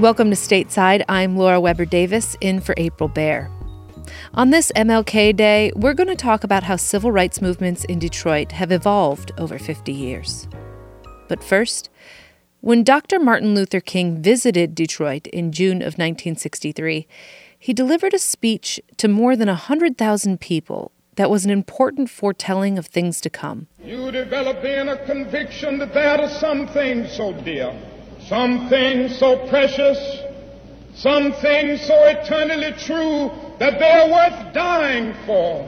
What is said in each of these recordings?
Welcome to Stateside. I'm Laura Weber Davis, in for April Baer. On this MLK Day, we're going to talk about how civil rights movements in Detroit have evolved over 50 years. But first, when Dr. Martin Luther King visited Detroit in June of 1963, he delivered a speech to more than 100,000 people that was an important foretelling of things to come. You develop in a conviction that there are some things so dear, some things so precious, some things so eternally true that they're worth dying for.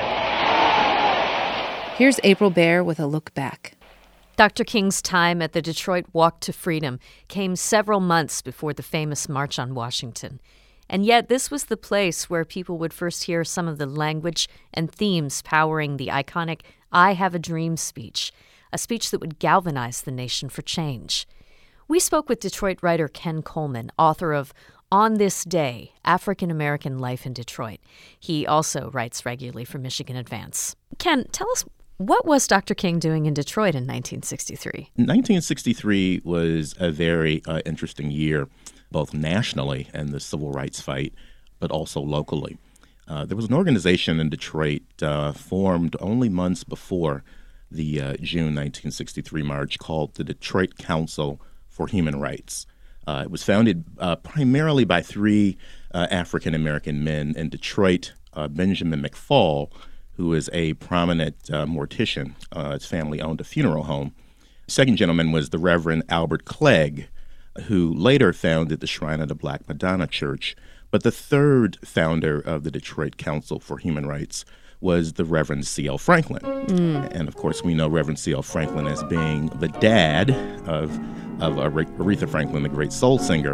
Here's April Baer with a look back. Dr. King's time at the Detroit Walk to Freedom came several months before the famous March on Washington. And yet this was the place where people would first hear some of the language and themes powering the iconic I Have a Dream speech, a speech that would galvanize the nation for change. We spoke with Detroit writer Ken Coleman, author of On This Day, African American Life in Detroit. He also writes regularly for Michigan Advance. Ken, tell us, what was Dr. King doing in Detroit in 1963? 1963 was a very interesting year, both nationally and the civil rights fight, but also locally. There was an organization in Detroit formed only months before the June 1963 march called the Detroit Council for Human Rights. It was founded primarily by three African-American men in Detroit. Benjamin McFall, who is a prominent mortician. His family owned a funeral home. The second gentleman was the Reverend Albert Clegg, who later founded the Shrine of the Black Madonna Church. But the third founder of the Detroit Council for Human Rights was the Reverend C.L. Franklin. And, of course, we know Reverend C.L. Franklin as being the dad of Aretha Franklin, the great soul singer.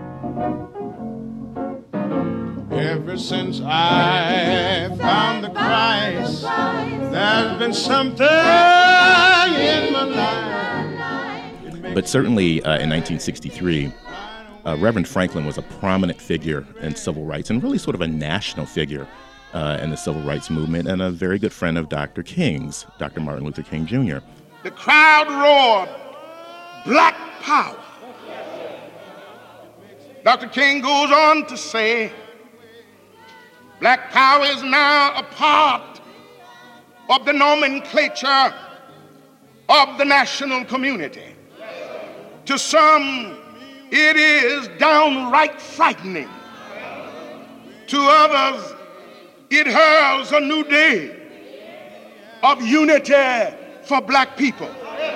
Ever since I found the Christ, there's been something in my life. But certainly in 1963, Reverend Franklin was a prominent figure in civil rights and really sort of a national figure in the civil rights movement and a very good friend of Dr. King's, Dr. Martin Luther King Jr. The crowd roared, "Black power." Dr. King goes on to say, black power is now a part of the nomenclature of the national community. To some, it is downright frightening. To others, it heralds a new day of unity for black people.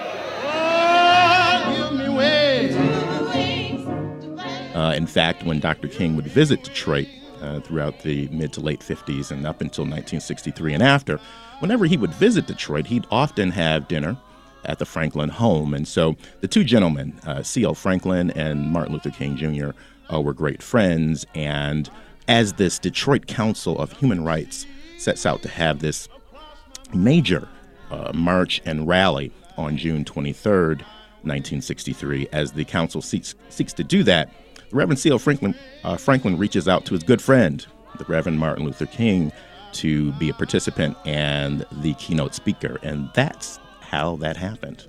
In fact, when Dr. King would visit Detroit throughout the mid to late 50s and up until 1963 and after, whenever he would visit Detroit, he'd often have dinner at the Franklin home. And so the two gentlemen, C.L. Franklin and Martin Luther King Jr., were great friends. And as this Detroit Council of Human Rights sets out to have this major march and rally on June 23rd, 1963, as the council seeks to do that, the Reverend C.L. Franklin reaches out to his good friend, the Reverend Martin Luther King, to be a participant and the keynote speaker. And that's how that happened.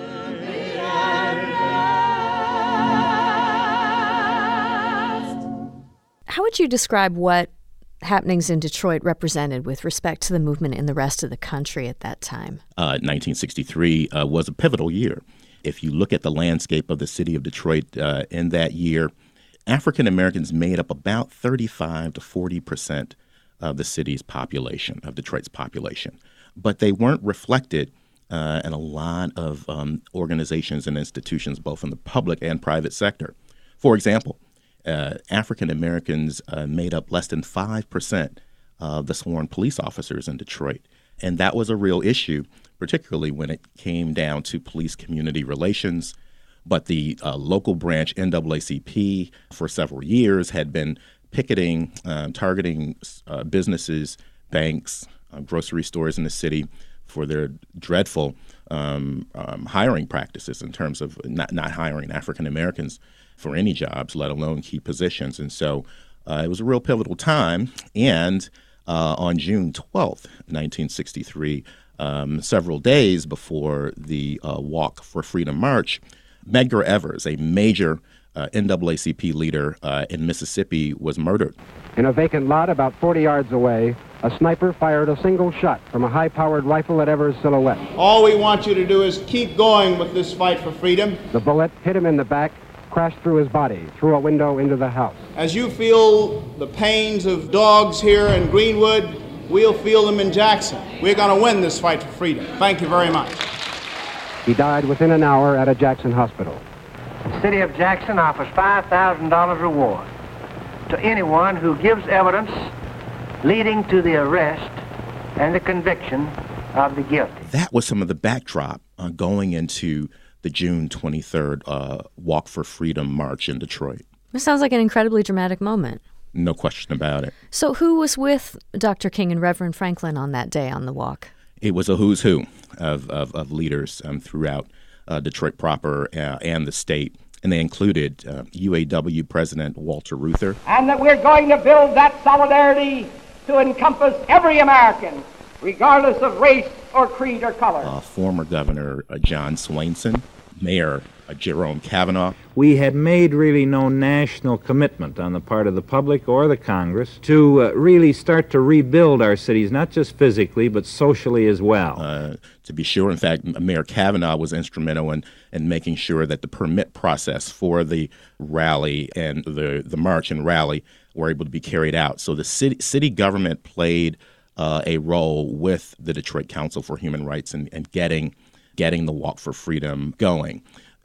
How would you describe what happenings in Detroit represented with respect to the movement in the rest of the country at that time? 1963 was a pivotal year. If you look at the landscape of the city of Detroit in that year, African Americans made up about 35 to 40% of the city's population, of Detroit's population. But they weren't reflected in a lot of organizations and institutions, both in the public and private sector. For example, African Americans made up less than 5% of the sworn police officers in Detroit. And that was a real issue, particularly when it came down to police-community relations. But the local branch, NAACP, for several years had been picketing, targeting businesses, banks, grocery stores in the city for their dreadful hiring practices in terms of not hiring African Americans for any jobs, let alone key positions. And so it was a real pivotal time. And on June 12th, 1963, several days before the Walk for Freedom March, Medgar Evers, a major NAACP leader in Mississippi was murdered. In a vacant lot about 40 yards away, a sniper fired a single shot from a high-powered rifle at Evers' silhouette. All we want you to do is keep going with this fight for freedom. The bullet hit him in the back, crashed through his body, through a window into the house. As you feel the pains of dogs here in Greenwood, we'll feel them in Jackson. We're going to win this fight for freedom. Thank you very much. He died within an hour at a Jackson hospital. The city of Jackson offers $5,000 reward to anyone who gives evidence leading to the arrest and the conviction of the guilty. That was some of the backdrop going into the June 23rd Walk for Freedom March in Detroit. It sounds like an incredibly dramatic moment. No question about it. So who was with Dr. King and Reverend Franklin on that day on the walk? It was a who's who of leaders throughout Detroit proper and the state. And they included UAW President Walter Reuther. And that we're going to build that solidarity to encompass every American, regardless of race or creed or color. Former Governor John Swainson, Mayor Jerome Kavanaugh. We had made really no national commitment on the part of the public or the Congress to really start to rebuild our cities, not just physically, but socially as well. To be sure, in fact, Mayor Kavanaugh was instrumental in making sure that the permit process for the rally and the march and rally were able to be carried out. So the city government played a role with the Detroit Council for Human Rights and getting the Walk for Freedom going.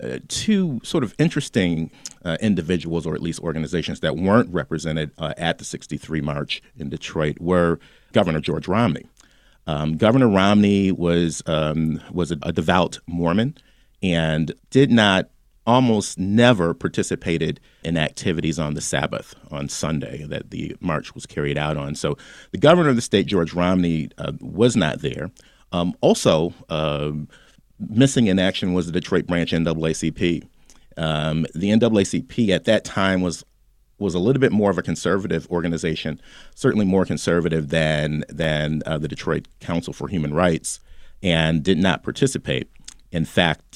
Two sort of interesting individuals, or at least organizations, that weren't represented at the 63 March in Detroit were Governor George Romney. Governor Romney was a devout Mormon and almost never participated in activities on the Sabbath, on Sunday, that the march was carried out on. So the governor of the state, George Romney, was not there. Also, missing in action was the Detroit branch NAACP. The NAACP at that time was a little bit more of a conservative organization, certainly more conservative than the Detroit Council for Human Rights, and did not participate. In fact,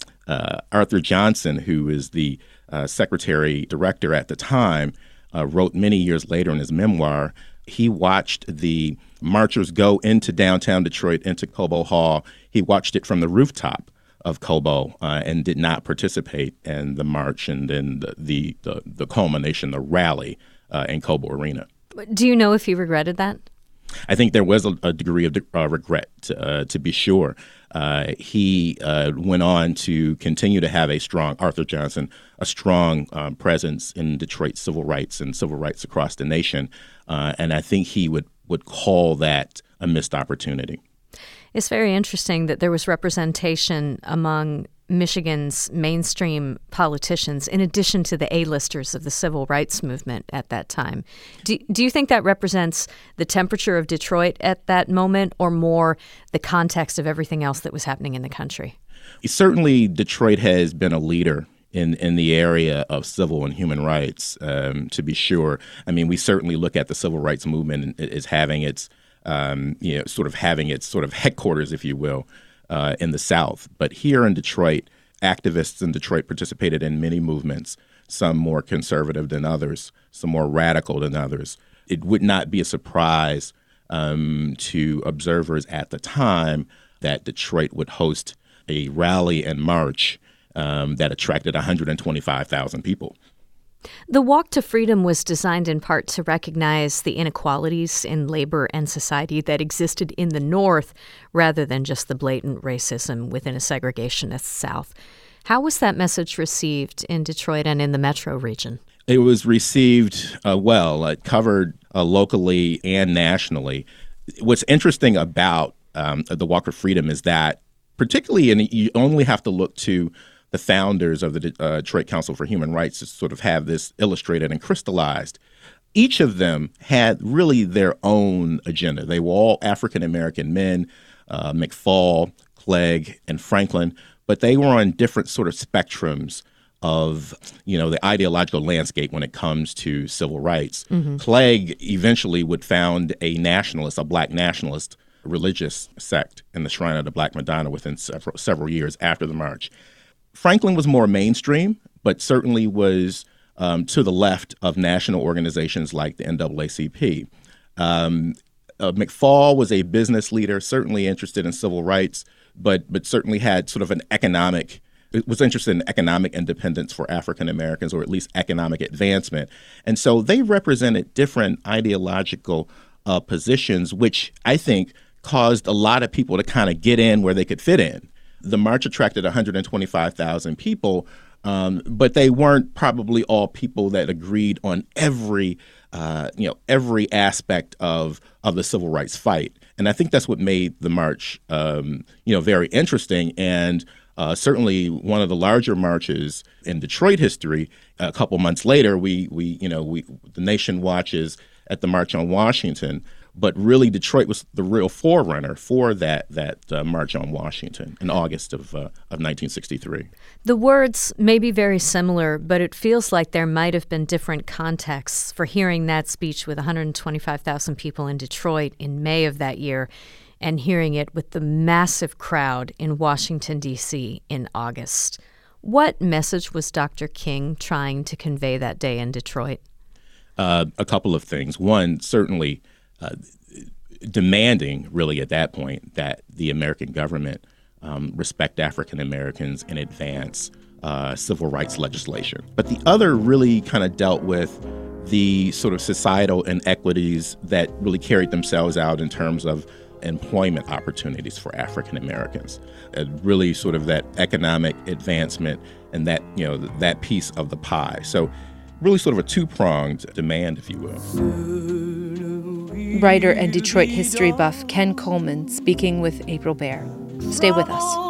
Arthur Johnson, who is the secretary director at the time, wrote many years later in his memoir, he watched the marchers go into downtown Detroit, into Cobo Hall. He watched it from the rooftop of Cobo and did not participate in the march and then the culmination, the rally in Cobo Arena. Do you know if he regretted that? I think there was a degree of regret, to be sure. He went on to continue to have Arthur Johnson, a strong presence in Detroit civil rights and civil rights across the nation. And I think he would call that a missed opportunity. It's very interesting that there was representation among Michigan's mainstream politicians in addition to the A-listers of the civil rights movement at that time. Do you think that represents the temperature of Detroit at that moment, or more the context of everything else that was happening in the country? Certainly, Detroit has been a leader in the area of civil and human rights, to be sure. I mean, we certainly look at the civil rights movement as having its having its headquarters, if you will, in the South. But here in Detroit, activists in Detroit participated in many movements, some more conservative than others, some more radical than others. It would not be a surprise to observers at the time that Detroit would host a rally and march that attracted 125,000 people. The Walk to Freedom was designed in part to recognize the inequalities in labor and society that existed in the North rather than just the blatant racism within a segregationist South. How was that message received in Detroit and in the metro region? It was received well. It covered locally and nationally. What's interesting about the Walk for Freedom is that, particularly, and you only have to look to the founders of the Detroit Council for Human Rights to sort of have this illustrated and crystallized. Each of them had really their own agenda. They were all African-American men, McFall, Clegg, and Franklin, but they were on different sort of spectrums of, the ideological landscape when it comes to civil rights. Mm-hmm. Clegg eventually would found a black nationalist religious sect in the Shrine of the Black Madonna within several years after the march. Franklin was more mainstream, but certainly was to the left of national organizations like the NAACP. McFall was a business leader, certainly interested in civil rights, but certainly had sort of was interested in economic independence for African Americans, or at least economic advancement. And so they represented different ideological positions, which I think caused a lot of people to kind of get in where they could fit in. The march attracted 125,000 people, but they weren't probably all people that agreed on every aspect of the civil rights fight. And I think that's what made the march, very interesting. And certainly one of the larger marches in Detroit history. A couple months later, the nation watches at the March on Washington. But really, Detroit was the real forerunner for that March on Washington in August of 1963. The words may be very similar, but it feels like there might have been different contexts for hearing that speech with 125,000 people in Detroit in May of that year and hearing it with the massive crowd in Washington, D.C. in August. What message was Dr. King trying to convey that day in Detroit? A couple of things. One, certainly demanding, really, at that point, that the American government respect African Americans and advance civil rights legislation. But the other really kind of dealt with the sort of societal inequities that really carried themselves out in terms of employment opportunities for African Americans. Really sort of that economic advancement and that piece of the pie. So really sort of a two-pronged demand, if you will. Writer and Detroit history buff Ken Coleman speaking with April Baer. Stay with us.